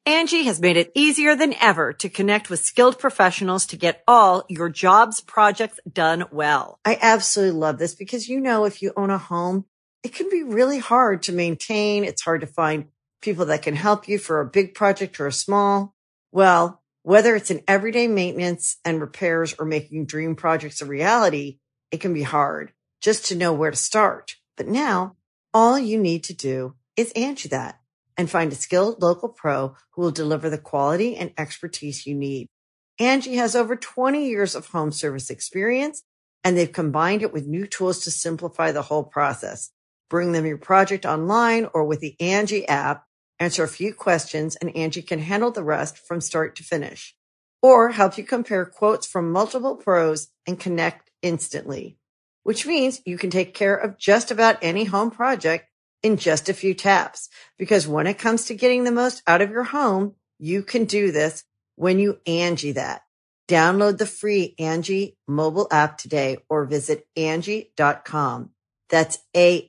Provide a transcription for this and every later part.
Angie has made it easier than ever to connect with skilled professionals to get all your jobs projects done well. I absolutely love this because, if you own a home, it can be really hard to maintain. It's hard to find people that can help you for a big project or a small. Well, whether it's in everyday maintenance and repairs or making dream projects a reality, it can be hard just to know where to start. But now all you need to do is Angie that and find a skilled local pro who will deliver the quality and expertise you need. Angie has over 20 years of home service experience, and they've combined it with new tools to simplify the whole process. Bring them your project online or with the Angie app, answer a few questions, and Angie can handle the rest from start to finish. Or help you compare quotes from multiple pros and connect instantly, which means you can take care of just about any home project in just a few taps. Because when it comes to getting the most out of your home, you can do this when you Angie that. Download the free Angie mobile app today or visit Angie.com. That's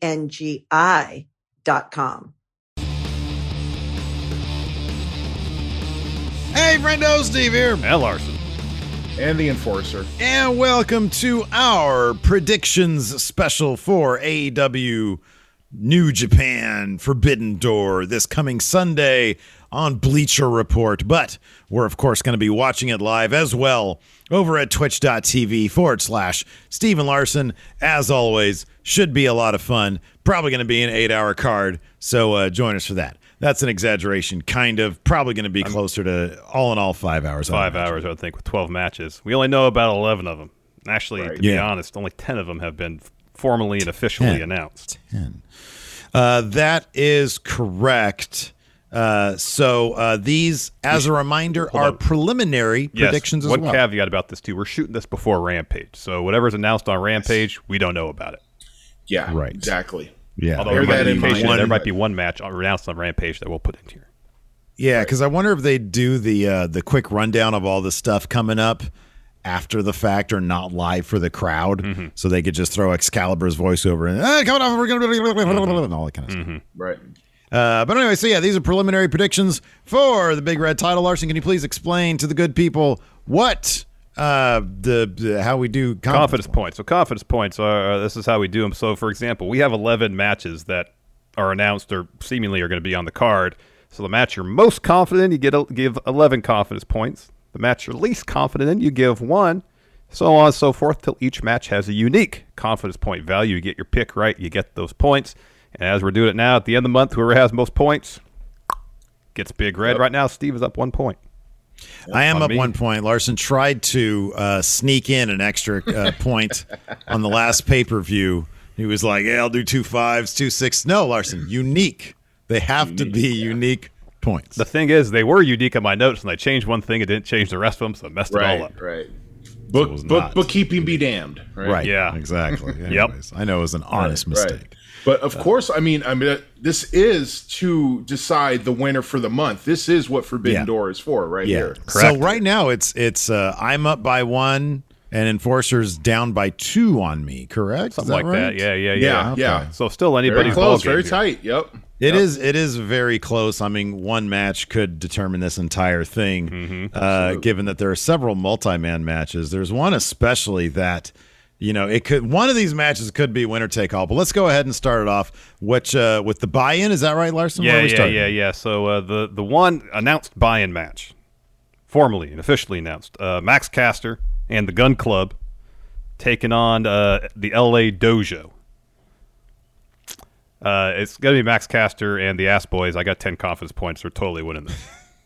ANGI.com. Hey, friendo, Steve here. And Larson. And the Enforcer. And welcome to our predictions special for AEW New Japan Forbidden Door this coming Sunday on Bleacher Report. But we're, of course, going to be watching it live as well over at twitch.tv/Steven Larson. As always, should be a lot of fun. Probably going to be an 8-hour card, so join us for that. That's an exaggeration, kind of. Probably going to be closer to, all in all, 5 hours. 5 hours, I would think, with 12 matches. We only know about 11 of them. Actually, to be honest, only 10 of them have been formally and officially announced. 10. That is correct. So these, as a reminder, are preliminary predictions as well. One caveat about this, too. We're shooting this before Rampage. So whatever's announced on Rampage, we don't know about it. Yeah, right. Exactly. Yeah. Although there might be one match announced on Rampage that we'll put in here. Yeah, because I wonder if they do the quick rundown of all the stuff coming up after the fact or not live for the crowd, so they could just throw Excalibur's voiceover and coming off, we're gonna and all that kind of stuff. Right. But anyway, so yeah, these are preliminary predictions for the Big Red title. Larson, can you please explain to the good people what how we do confidence points? So confidence points are this is how we do them. So for example, we have 11 matches that are announced or seemingly are going to be on the card. So the match you're most confident in, you give 11 confidence points. The match you're least confident in, you give 1, so on and so forth, till each match has a unique confidence point value. You get your pick right, you get those points. And as we're doing it now, at the end of the month, whoever has most points gets Big Red. Right now, Steve is up 1 point. I am up 1 point. Larson tried to sneak in an extra point on the last pay-per-view. He was like, yeah, I'll do 2 5s, 2 6. No, Larson, unique. They have to be unique points. The thing is, they were unique on my notes, and I changed one thing and didn't change the rest of them, so I messed it all up. Right. Bookkeeping be damned. Right. Yeah. Exactly. Anyways, I know it was an honest mistake. Right. But of course, I mean, this is to decide the winner for the month. This is what Forbidden Door is for, here. Correct. So right now, it's I'm up by 1 and Enforcer's down by 2 on me. Correct? Something like right? that. Yeah. Okay. So still anybody's very close, ball game very tight. Yep. It is very close. I mean, one match could determine this entire thing, given that there are several multi-man matches. There's one especially that, one of these matches could be winner take all. But let's go ahead and start it off. With the buy-in, is that right, Larson? Yeah. So the one announced buy-in match, formally and officially announced, Max Caster and the Gun Club taking on the LA Dojo. It's going to be Max Caster and the Ass Boys. I got 10 confidence points. They're totally winning this.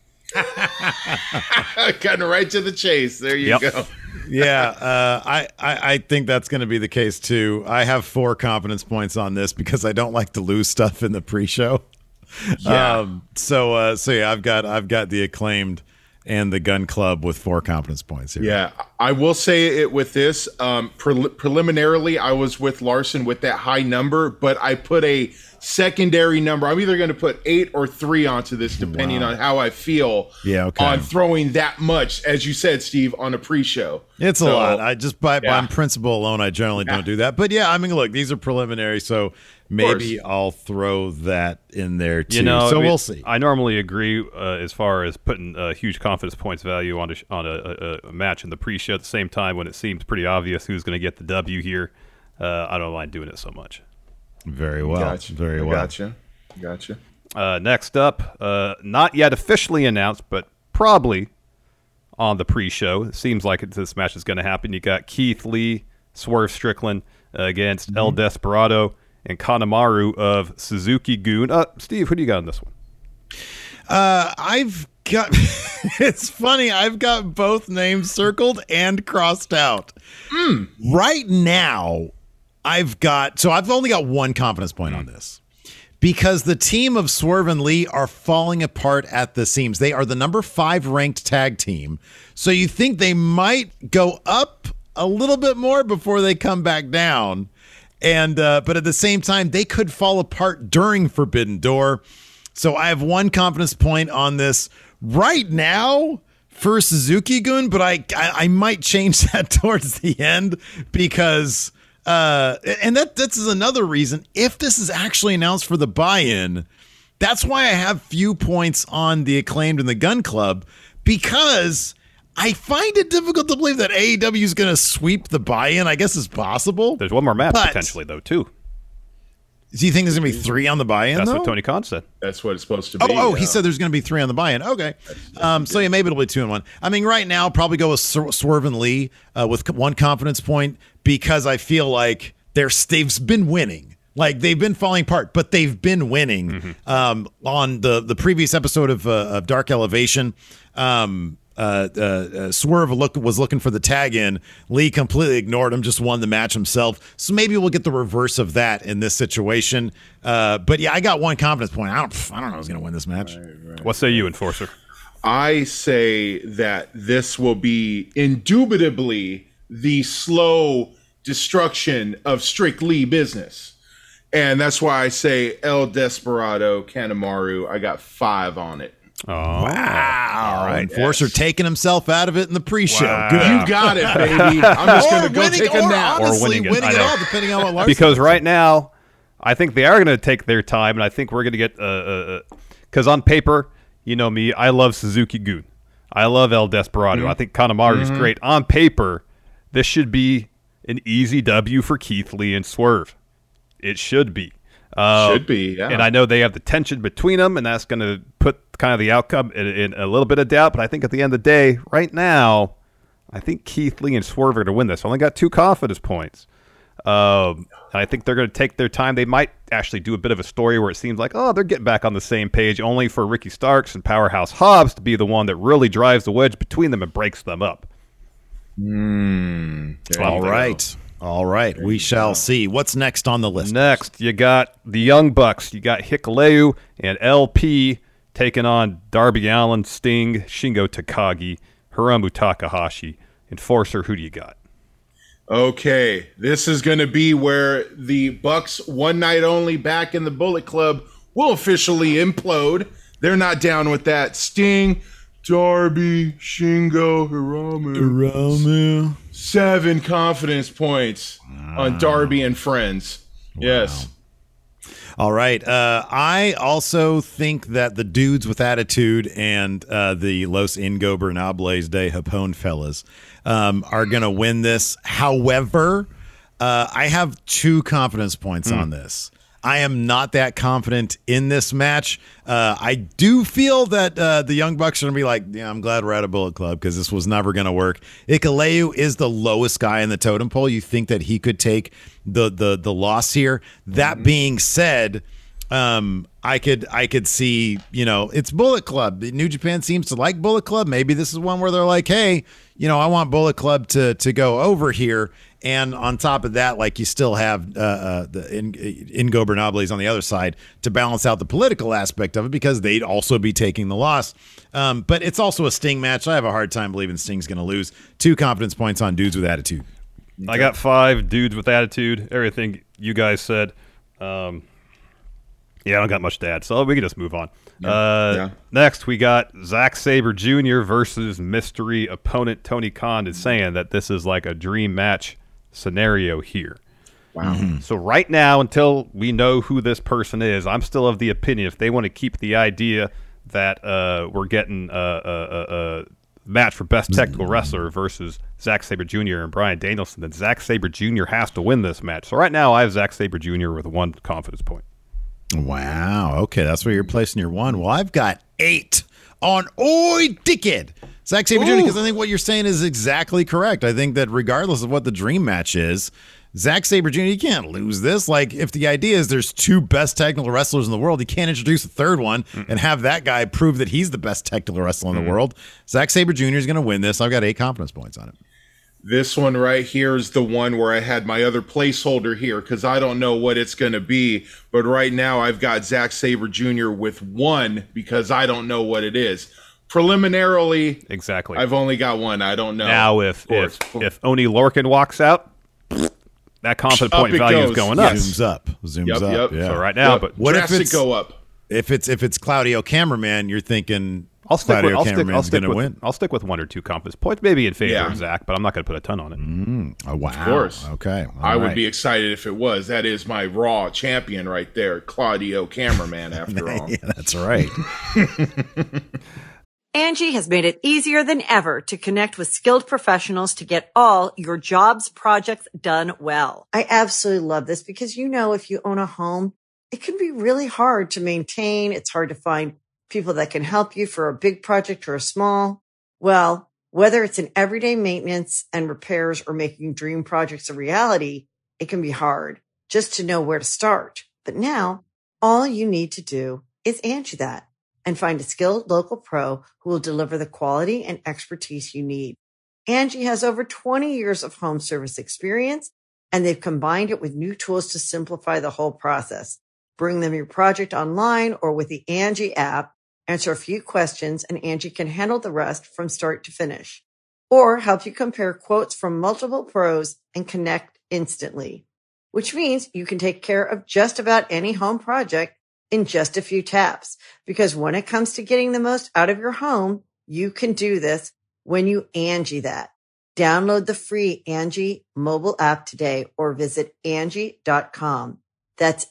Cutting right to the chase. There you go. Yeah, I think that's going to be the case, too. I have 4 confidence points on this because I don't like to lose stuff in the pre-show. Yeah. So I've got the Acclaimed and the Gun Club with 4 confidence points here. Yeah, I will say it with this. Preliminarily, I was with Larson with that high number, but I put a secondary number. I'm either going to put 8 or 3 onto this, depending on how I feel on throwing that much, as you said, Steve, on a pre-show. It's a lot. I just by principle alone, I generally don't do that. But yeah, I mean, look, these are preliminary, so maybe I'll throw that in there too. We'll see. I normally agree as far as putting huge confidence points value on a match in the pre-show. At the same time, when it seems pretty obvious who's going to get the W here, I don't mind doing it so much. Very well. Gotcha. Very well. Gotcha. Next up, not yet officially announced, but probably on the pre-show. It seems like this match is going to happen. You got Keith Lee, Swerve Strickland against El Desperado and Kanemaru of Suzuki-gun. Steve, who do you got on this one? I've got. It's funny. I've got both names circled and crossed out. Right now, I've only got one confidence point on this. Because the team of Swerve and Lee are falling apart at the seams. They are the number 5 ranked tag team. So you think they might go up a little bit more before they come back down. And but at the same time, they could fall apart during Forbidden Door. So I have one confidence point on this right now for Suzuki-gun, but I might change that towards the end because... and that's another reason. If this is actually announced for the buy-in, that's why I have few points on the Acclaimed and the Gun Club, because I find it difficult to believe that AEW is going to sweep the buy-in. I guess it's possible. There's one more match potentially, though, too. Do you think there's going to be 3 on the buy-in? That's what Tony Khan said. That's what it's supposed to be. He said there's going to be 3 on the buy-in. Okay. So yeah, maybe it'll be 2 and 1. I mean, right now, probably go with Swerve and Lee with one confidence point, because I feel like they've been winning. Like, they've been falling apart, but they've been winning. On the previous episode of Dark Elevation, Swerve was looking for the tag in. Lee completely ignored him, just won the match himself. So maybe we'll get the reverse of that in this situation. But yeah, I got one confidence point. I don't know who's going to win this match. Right. What say you, Enforcer? I say that this will be indubitably the slow destruction of Strict Lee business. And that's why I say El Desperado, Kanemaru. I got 5 on it. Oh, wow. All right. Enforcer taking himself out of it in the pre-show. Wow. Good. You got it, baby. I'm just going to go take a nap. Honestly, winning it all, depending on what Larson Because right now, I think they are going to take their time, and I think we're going to get because on paper, you know me, I love Suzuki-gun. I love El Desperado. I think Kanemaru is great. On paper, this should be an easy W for Keith Lee and Swerve. It should be. Should be, yeah. And I know they have the tension between them, and that's going to put kind of the outcome in a little bit of doubt. But I think at the end of the day, right now, I think Keith Lee and Swerve are going to win this. I only got 2 confidence points. And I think they're going to take their time. They might actually do a bit of a story where it seems like, they're getting back on the same page, only for Ricky Starks and Powerhouse Hobbs to be the one that really drives the wedge between them and breaks them up. All right. We shall see. What's next on the list? Next, you got the Young Bucks. You got Hikuleo and LP taking on Darby Allin, Sting, Shingo Takagi, Hiromu Takahashi. Enforcer, who do you got? Okay, this is going to be where the Bucks, one night only back in the Bullet Club, will officially implode. They're not down with that. Sting, Darby, Shingo, Hiromu. 7 confidence points on Darby and friends. Wow. Yes. All right. I also think that the Dudes with Attitude and the Los Ingobernables de Japón fellas are going to win this. However, I have 2 confidence points on this. I am not that confident in this match. I do feel that the Young Bucks are going to be like, yeah, I'm glad we're at a Bullet Club because this was never going to work. Hikuleo is the lowest guy in the totem pole. You think that he could take the loss here. That being said, I could see, it's Bullet Club. New Japan seems to like Bullet Club. Maybe this is one where they're like, hey, I want Bullet Club to go over here. And on top of that, like, you still have the Ingobernables on the other side to balance out the political aspect of it because they'd also be taking the loss. But it's also a Sting match. I have a hard time believing Sting's going to lose. 2 confidence points on Dudes with Attitude. I got 5 Dudes with Attitude. Everything you guys said. Yeah, I don't got much to add, so we can just move on. Yeah. Next, we got Zack Sabre Jr. versus mystery opponent Tony Khan is saying that this is like a dream match scenario here. Wow. So right now, until we know who this person is, I'm still of the opinion if they want to keep the idea that we're getting a match for best technical wrestler versus Zack Sabre Jr. and Bryan Danielson, then Zack Sabre Jr. has to win this match. So right now, I have Zack Sabre Jr. with 1 confidence point. Wow. Okay, that's where you're placing your 1. Well, I've got 8 on Oi Dickhead. Zack Sabre Jr., because I think what you're saying is exactly correct. I think that regardless of what the dream match is, Zack Sabre Jr., you can't lose this. Like, if the idea is there's 2 best technical wrestlers in the world, you can't introduce a third one and have that guy prove that he's the best technical wrestler in the world. Zack Sabre Jr. is going to win this. I've got 8 confidence points on it. This one right here is the one where I had my other placeholder here because I don't know what it's going to be. But right now I've got Zack Sabre Jr. with 1 because I don't know what it is. Preliminarily, exactly. I've only got 1. I don't know. Now, if Oni Lorcan walks out, that confident point value is going up. Zooms up. Yep. Yeah. So right now, but what if it's go up? If it's Claudio Cameraman, you're thinking I'll stick Claudio with, Cameraman's going to win. I'll stick with 1 or 2 confidence points, maybe in favor of Zach, but I'm not going to put a ton on it. Oh, wow. Of course. Okay. I would be excited if it was. That is my Raw champion right there, Claudio Cameraman, after all. Yeah, that's right. Angie has made it easier than ever to connect with skilled professionals to get all your jobs projects done well. I absolutely love this because, if you own a home, it can be really hard to maintain. It's hard to find people that can help you for a big project or a small. Well, whether it's in everyday maintenance and repairs or making dream projects a reality, it can be hard just to know where to start. But now all you need to do is Angie that and find a skilled local pro who will deliver the quality and expertise you need. Angie has over 20 years of home service experience, and they've combined it with new tools to simplify the whole process. Bring them your project online or with the Angie app, answer a few questions, and Angie can handle the rest from start to finish. Or help you compare quotes from multiple pros and connect instantly, which means you can take care of just about any home project in just a few taps. Because when it comes to getting the most out of your home, you can do this when you Angie that. Download the free Angie mobile app today or visit Angie.com. That's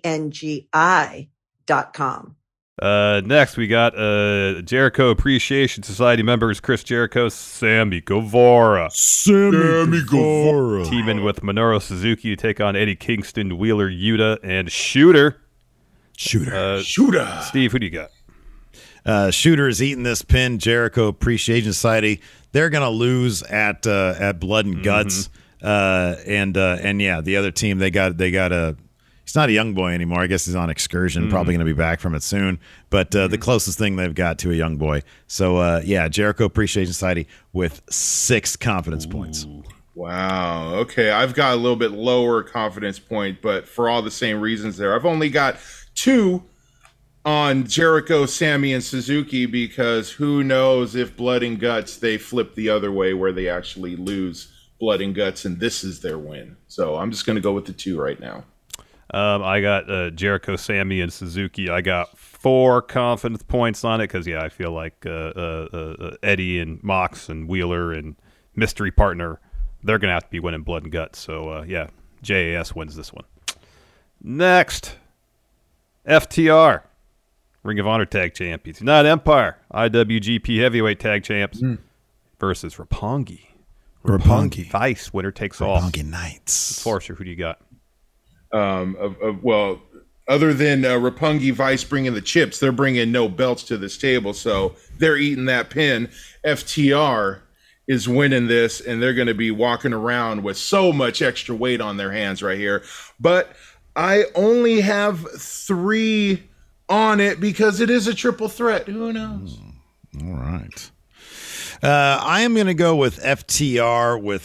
ANGI.com. Next, we got Jericho Appreciation Society members Chris Jericho, Sammy Guevara. Teaming with Minoru Suzuki to take on Eddie Kingston, Wheeler Yuta, and Shooter. Shooter. Steve, who do you got? Shooter is eating this pin. Jericho Appreciation Society. They're gonna lose at Blood and Guts. And yeah, the other team they got a. He's not a young boy anymore. I guess he's on excursion. Probably going to be back from it soon. But the closest thing they've got to a young boy. So yeah, Jericho Appreciation Society with 6 confidence points. Wow. Okay, I've got a little bit lower confidence point, but for all the same reasons there. I've only got 2 on Jericho, Sammy, and Suzuki because who knows if Blood and Guts, they flip the other way where they actually lose Blood and Guts, and this is their win. So I'm just going to go with the 2 right now. I got Jericho, Sammy, and Suzuki. I got 4 confidence points on it because, yeah, I feel like Eddie and Mox and Wheeler and mystery partner, they're going to have to be winning Blood and Guts. So, yeah, JAS wins this one. Next, FTR, Ring of Honor Tag Champions. United Empire, IWGP Heavyweight Tag Champs versus Roppongi. Vice, winner takes all. Roppongi Knights. Forster, who do you got? Well, other than Roppongi Vice bringing the chips, they're bringing no belts to this table, so they're eating that pin. FTR is winning this, and they're going to be walking around with so much extra weight on their hands right here. But I only have 3 on it because it is a triple threat. Who knows? All right. I am going to go with FTR with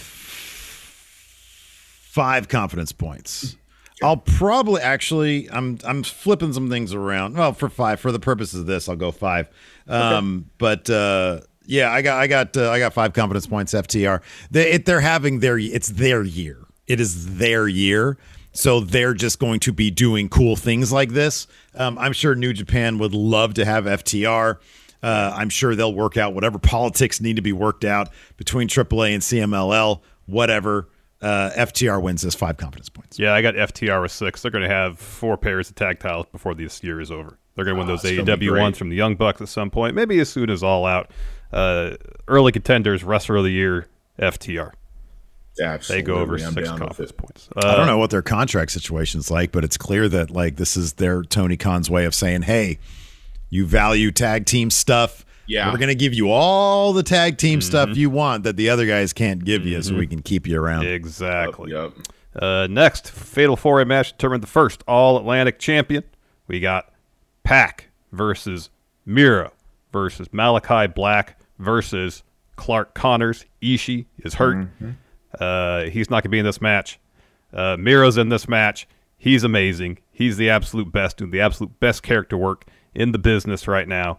5 confidence points. I'll probably I'm flipping some things around. Well, for 5, for the purposes of this, I'll go 5. But yeah, I got 5 confidence points. FTR, they're having it's their year. It is their year, So they're just going to be doing cool things like this. I'm sure New Japan would love to have FTR. I'm sure they'll work out whatever politics need to be worked out between AAA and CMLL, whatever. FTR wins this 5 confidence points. Yeah, I got FTR with 6. They're going to have 4 pairs of tag titles before this year is over. They're going to win those AEW ones from the Young Bucks at some point, maybe as soon as All Out. Early contenders, Wrestler of the Year, FTR. Absolutely. They go over 6 confidence points. I don't know what their contract situation is like, but it's clear that like this is their Tony Khan's way of saying, hey, you value tag team stuff. Yeah. We're going to give you all the tag team stuff you want that the other guys can't give you so we can keep you around. Exactly. Yep. Next, Fatal 4-Way match determined the first All-Atlantic champion. We got Pac versus Miro versus Malachi Black versus Clark Connors. Ishii is hurt. He's not going to be in this match. Miro's in this match. He's amazing. He's the absolute best, doing the absolute best character work in the business right now.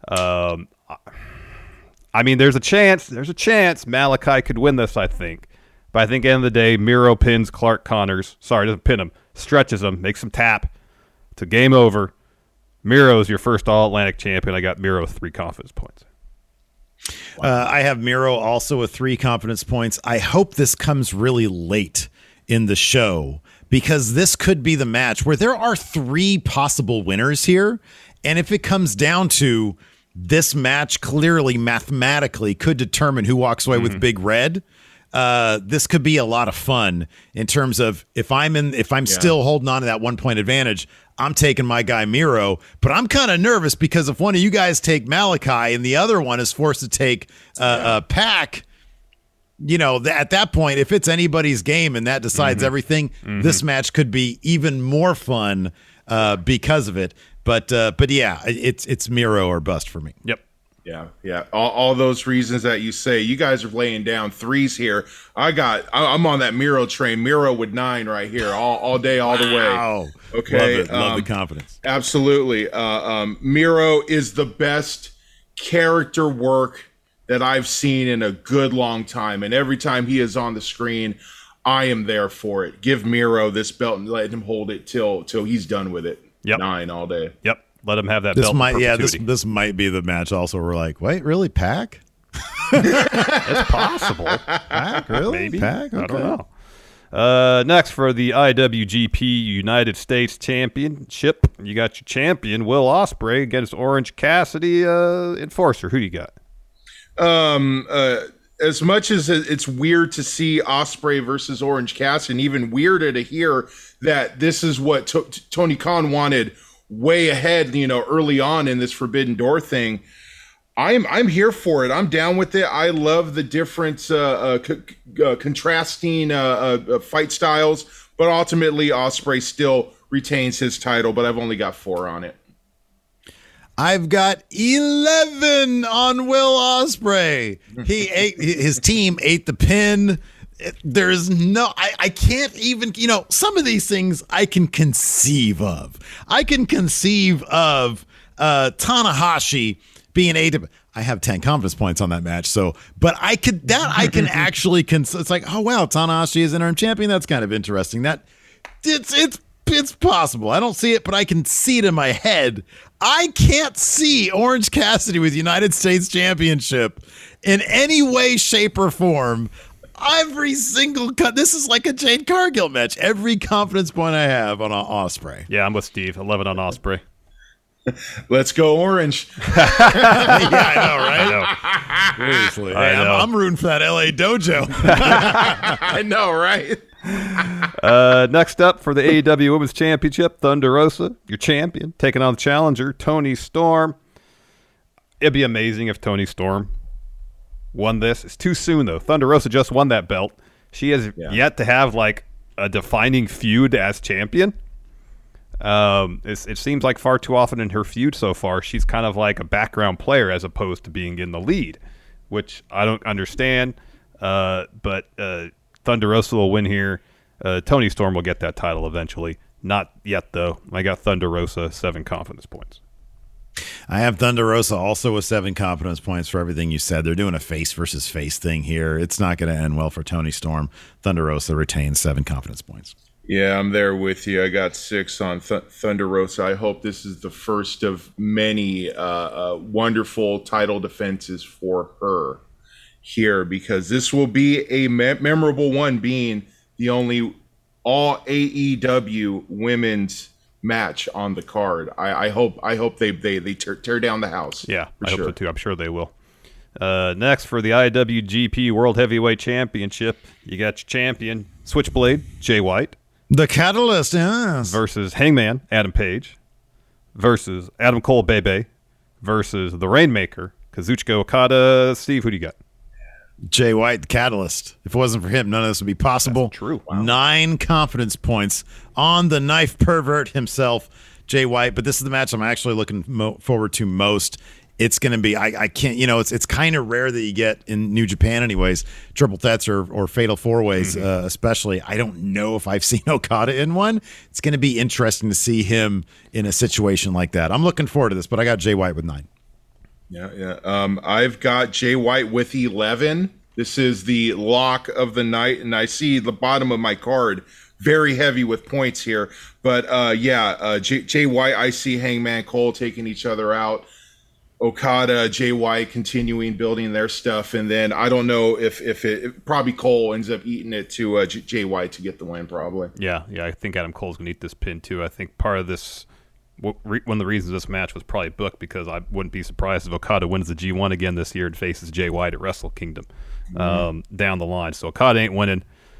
I mean, there's a chance Malachi could win this, I think. But I think at the end of the day, Miro pins Clark Connors. Sorry, doesn't pin him. Stretches him, makes him tap. It's a game over. Miro's your first All-Atlantic champion. I got Miro with 3 confidence points. I have Miro also with 3 confidence points. I hope this comes really late in the show because this could be the match where there are 3 possible winners here. And if it comes down to this match, clearly mathematically could determine who walks away with Big Red. This could be a lot of fun in terms of if I'm still holding on to that 1-point advantage, I'm taking my guy Miro, but I'm kind of nervous because if one of you guys take Malachi and the other one is forced to take Pac, you know, at that point, if it's anybody's game and that decides everything, this match could be even more fun because of it. But yeah, it's Miro or bust for me. Yep. Yeah. All those reasons that you say, you guys are laying down 3s here. I'm on that Miro train. Miro with 9 right here, all day, all the way. Okay. Love the confidence. Absolutely. Miro is the best character work that I've seen in a good long time. And every time he is on the screen, I am there for it. Give Miro this belt and let him hold it till he's done with it. Yep. 9 all day. Yep. Let him have that belt. This might be the match also where we're like, wait, really, Pac? It's possible. Pac, really? Maybe. Pac? Okay. I don't know. Next for the IWGP United States Championship, you got your champion, Will Ospreay, against Orange Cassidy, Enforcer. Who you got? As much as it's weird to see Ospreay versus Orange Cassidy, and even weirder to hear that this is what Tony Khan wanted way ahead, early on in this Forbidden Door thing, I'm here for it. I'm down with it. I love the different contrasting fight styles, but ultimately Ospreay still retains his title, but I've only got 4 on it. I've got 11 on Will Ospreay. His team ate the pin. There's no, I can't even, some of these things I can conceive of. I can conceive of Tanahashi being I have 10 confidence points on that match. But I can actually, it's like, oh, wow, Tanahashi is interim champion. That's kind of interesting. It's possible. I don't see it, but I can see it in my head. I can't see Orange Cassidy with United States Championship in any way, shape, or form. Every single this is like a Jade Cargill match. Every confidence point I have on Ospreay. Yeah, I'm with Steve. 11 on Ospreay. Let's go Orange. Yeah, I know, right? Seriously. I'm rooting for that LA dojo. I know, right? Next up for the AEW Women's Championship, Thunder Rosa, your champion, taking on the challenger, Toni Storm. It'd be amazing if Toni Storm won this. It's too soon, though. Thunder Rosa just won that belt. She has yet to have, like, a defining feud as champion. It seems like far too often in her feud so far, she's kind of like a background player as opposed to being in the lead, which I don't understand. But Thunder Rosa will win here. Toni Storm will get that title eventually. Not yet, though. I got Thunder Rosa, 7 confidence points. I have Thunder Rosa also with 7 confidence points for everything you said. They're doing a face versus face thing here. It's not going to end well for Toni Storm. Thunder Rosa retains 7 confidence points. Yeah, I'm there with you. I got 6 on Thunder Rosa. I hope this is the first of many wonderful title defenses for her here, because this will be a memorable one, being the only all AEW women's match on the card. I hope they tear down the house. Yeah, I sure. hope so too. I'm sure they will. Next, for the IWGP World Heavyweight Championship, you got your champion, Switchblade, Jay White. The Catalyst, yes. Versus Hangman, Adam Page. Versus Adam Cole, Bebe. Versus the Rainmaker, Kazuchika Okada. Steve, who do you got? Jay White, the Catalyst. If it wasn't for him, none of this would be possible. That's true. Wow. 9 confidence points on the knife pervert himself, Jay White. But this is the match I'm actually looking forward to most. It's going to be, I can't, it's kind of rare that you get in New Japan anyways, triple threats or fatal four-ways, especially. I don't know if I've seen Okada in one. It's going to be interesting to see him in a situation like that. I'm looking forward to this, but I got Jay White with 9. Yeah. I've got Jay White with 11. This is the lock of the night, and I see the bottom of my card very heavy with points here. But Jay White, I see Hangman Cole taking each other out. Okada, Jay White continuing building their stuff, and then I don't know if probably Cole ends up eating it to Jay White to get the win. Probably. Yeah. I think Adam Cole's gonna eat this pin too. I think part of this, one of the reasons this match was probably booked, because I wouldn't be surprised if Okada wins the G1 again this year and faces Jay White at Wrestle Kingdom down the line. So Okada ain't winning.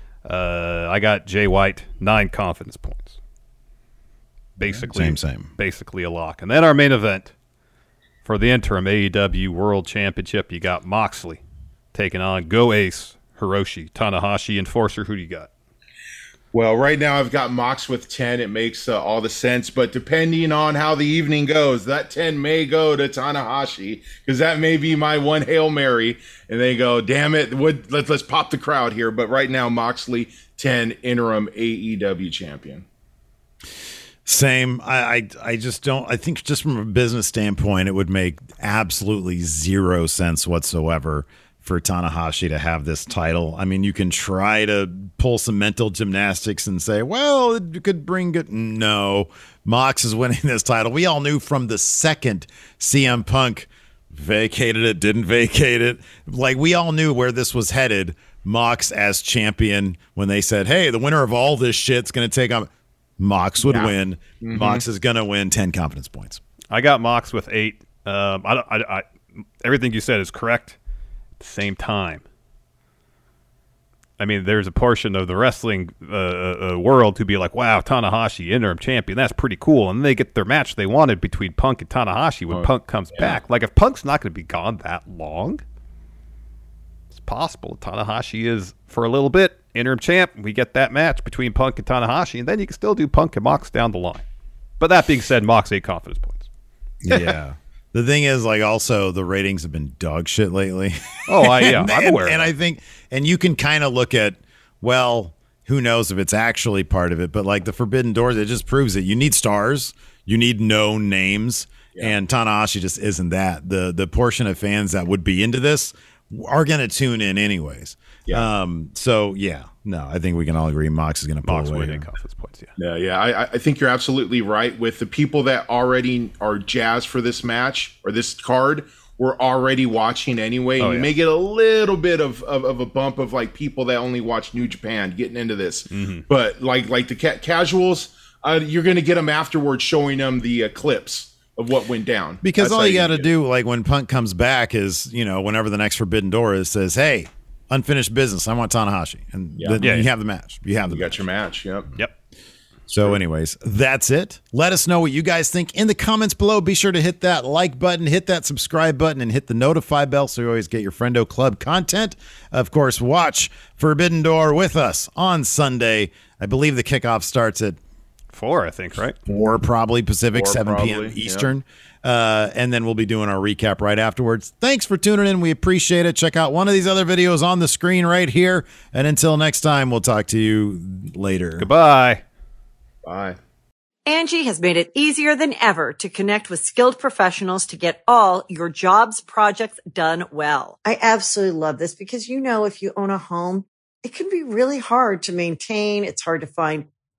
I got Jay White 9 confidence points. Basically, same. Basically a lock. And then our main event. For the interim AEW World Championship, you got Moxley taking on Go Ace, Hiroshi, Tanahashi, Enforcer. Who do you got? Well, right now I've got Mox with 10. It makes all the sense, but depending on how the evening goes, that 10 may go to Tanahashi, because that may be my one Hail Mary, and they go, damn it, let's pop the crowd here. But right now, Moxley 10, interim AEW champion. Same. I just don't. I think just from a business standpoint, it would make absolutely zero sense whatsoever for Tanahashi to have this title. I mean, you can try to pull some mental gymnastics and say, well, it could bring good. No, Mox is winning this title. We all knew from the second CM Punk vacated it, didn't vacate it. Like, we all knew where this was headed. Mox as champion, when they said, hey, the winner of all this shit's going to take on. Mox would win. Mm-hmm. Mox is going to win 10 confidence points. I got Mox with 8. Everything you said is correct. At the same time, I mean, there's a portion of the wrestling world to be like, wow, Tanahashi, interim champion. That's pretty cool. And they get their match they wanted between Punk and Tanahashi when Punk comes back. Like, if Punk's not going to be gone that long, it's possible Tanahashi is, for a little bit, interim champ. We get that match between Punk and Tanahashi, and then you can still do Punk and Mox down the line. But that being said, Mox 8 confidence points. Yeah. The thing is, like, also the ratings have been dog shit lately. Oh, I'm aware. And I think, and you can kind of look at, well, who knows if it's actually part of it, but like the Forbidden Doors, it just proves it. You need stars, you need known names, and Tanahashi just isn't that. The portion of fans that would be into this are going to tune in anyways. Yeah. I think we can all agree Mox is going to pull away. Winning confidence points, I think you're absolutely right. With the people that already are jazzed for this match or this card, we're already watching anyway. And you may get a little bit of a bump of like people that only watch New Japan getting into this. Mm-hmm. But like the casuals, you're going to get them afterwards, showing them the clips of what went down. Because all you got to do, like when Punk comes back, is whenever the next Forbidden Door is, says, "Hey, unfinished business. I want Tanahashi," and you have the match. You got your match. Yep. So, anyways, that's it. Let us know what you guys think in the comments below. Be sure to hit that like button, hit that subscribe button, and hit the notify bell so you always get your Friendo Club content. Of course, watch Forbidden Door with us on Sunday. I believe the kickoff starts at 4, I think, right? 4 probably Pacific, 7 p.m. Eastern. And then we'll be doing our recap right afterwards. Thanks for tuning in. We appreciate it. Check out one of these other videos on the screen right here. And until next time, we'll talk to you later. Goodbye. Bye. Angie has made it easier than ever to connect with skilled professionals to get all your jobs projects done well. I absolutely love this because, if you own a home, it can be really hard to maintain. It's hard to find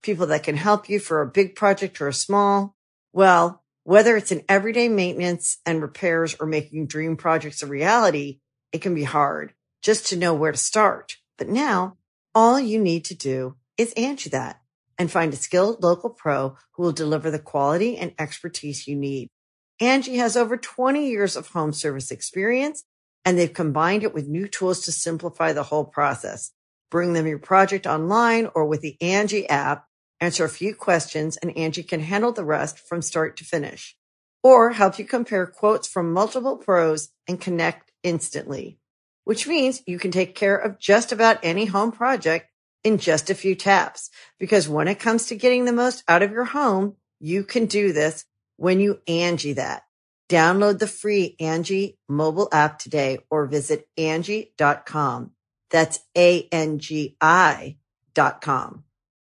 people that can help you for a big project or a small. Well, whether it's in everyday maintenance and repairs or making dream projects a reality, it can be hard just to know where to start. But now, all you need to do is Angie that and find a skilled local pro who will deliver the quality and expertise you need. Angie has over 20 years of home service experience, and they've combined it with new tools to simplify the whole process. Bring them your project online or with the Angie app, answer a few questions, and Angie can handle the rest from start to finish. Or help you compare quotes from multiple pros and connect instantly, which means you can take care of just about any home project in just a few taps. Because when it comes to getting the most out of your home, you can do this when you Angie that. Download the free Angie mobile app today or visit Angie.com. That's ANGI.com.